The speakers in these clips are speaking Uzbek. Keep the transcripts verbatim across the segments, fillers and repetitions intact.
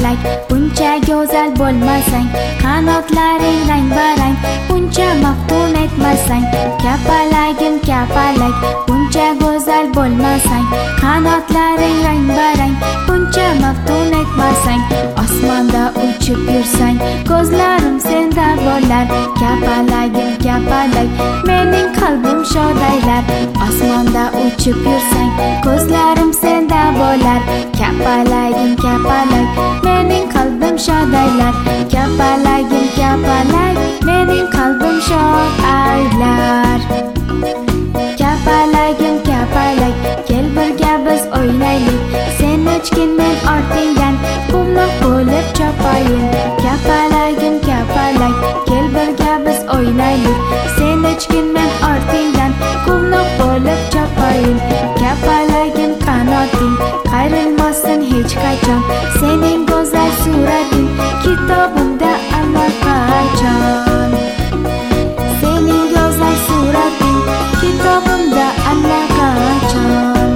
kapalak, buncha go'zal bo'lmasang, qanotlaring rang barang, buncha maftun etmasang. Kapalagim kapalak, buncha go'zal bo'lmasang, qanotlaring rang barang, buncha maftun etmasang. Osmonda uchib yursang, ko'zlarim senda bo'lar. Kapalagim kapalak, mening qalbim shodaylar. Osmonda uchib yursang, ko'zlarim senda bo'lar. Kapalagim kapalak, mening qalbim shodaylar. Kapalagim kapalak, mening qalbim shod aylar. Kapalagim kapalak, kel birga biz o'ynaylik. Sen uchgin men ortingdan qumloq bo'lib chopayin. Kapalagim kapalak, kel birga biz o'ynaylik. Sen uchgin men ortingdan qumloq bo'lib chopayin. Kapalagim qanoting qayrilmasin hech qachon, sening go'zal surating kitobimda allaqachon. Sening go'zal surating kitobimda allaqachon.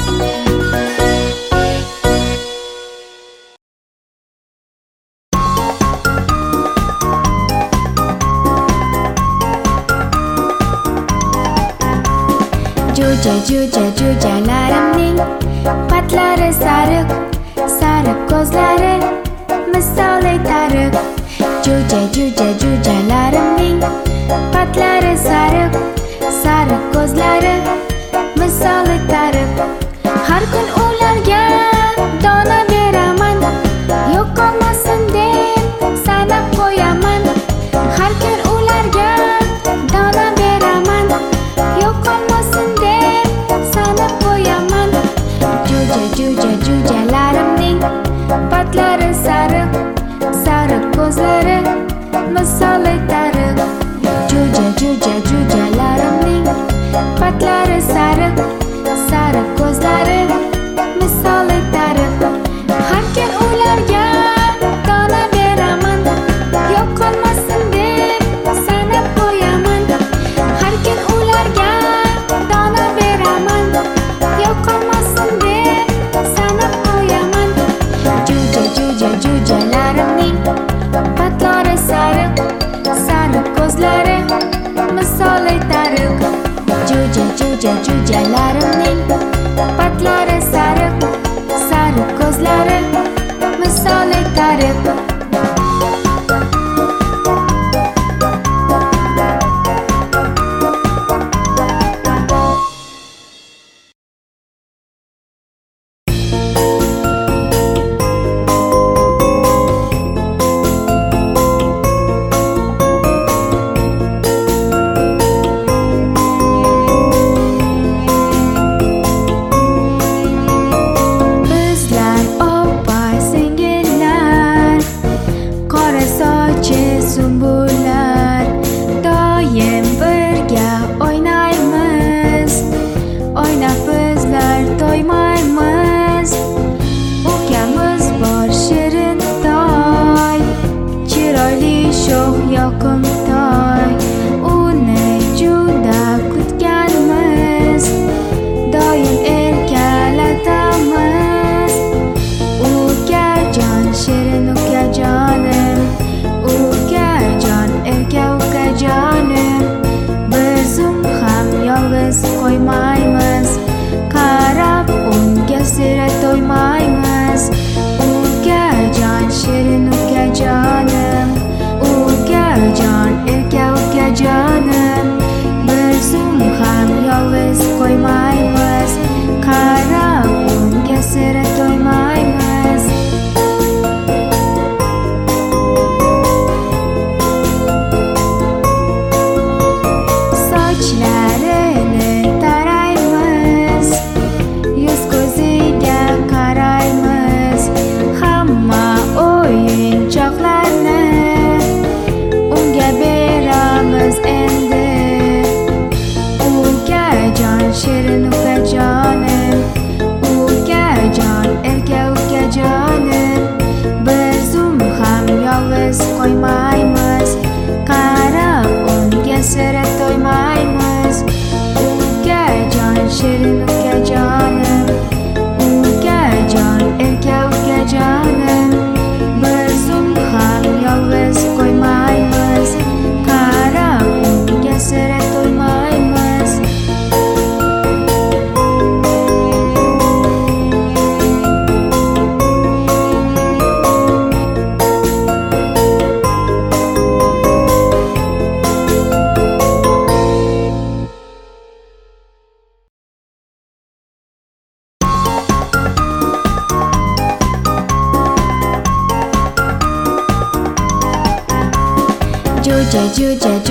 Jo'ja jo'ja jo'jalarimning patlari sariq, sariq ko'zlari misoli tariq. Jo'ja jo'ja jo'jalarimning patlari sariq, sariq ko'zlari misoli tariq. Har kun ularga dona beraman, yo'q qolmasin deb sanab qo'yaman. Har kun ularga dona beraman, yo'q qolmasin deb sanab qo'yaman. Jo'ja jo'ja jo'jalarimning patlari sariq, sariq ko'zlari misoli tariq. Jo'ja jo'ja jo'jalarimning patlari sariq, sariq ko'zlari misoli tariq. Har kun ularga dona beraman, yo'q qolmasin deb sanab qo'yaman. Har kun ularga dona beraman, yo'q qolmasin deb sanab qo'yaman. Jo'ja jo'ja jo'jalarimning patlari sariq, sariq ko'zlari misoli tariq. Jo'ja jo'ja jo'jalarimning patlari sariq, sariq ko'zlari misoli tariq.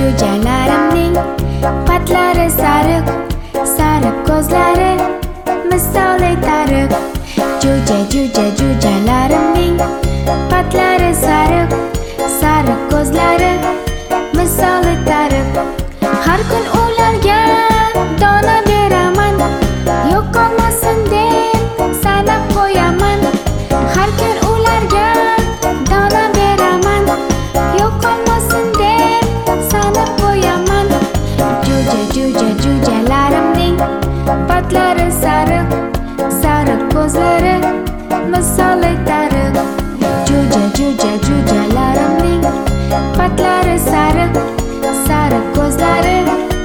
jo'jalarimning patlari sariq, sariq ko'zlari misoli tariq. Jo'ja jo'ja jo'jalarimning patlari sariq, sariq ko'zlari misoli tariq. Har kun ularga dona beraman, yo'q qolmasin deb sanab qo'yaman. Har kun ularga dona beraman, yo'q qolmasin deb sanab qo'yaman. Jo'ja jo'ja jo'jalarimning patlari sariq, sariq ko'zlari misoli tariq. Jo'ja jo'ja jo'jalarimning patlari sariq, sariq ko'zlari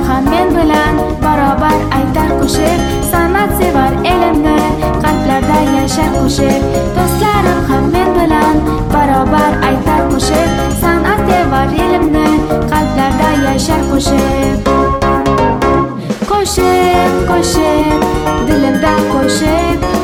barobar aytar qo'shiq. San'at sevar elimni qalblarda yashar qo'shiq. Do'stlarim ham men bilan barobar aytar qo'shiq. San'at sevar elimni qalblarda yashar qo'shiq. Qo'shiq, qo'shiq, dilimda qo'shiq.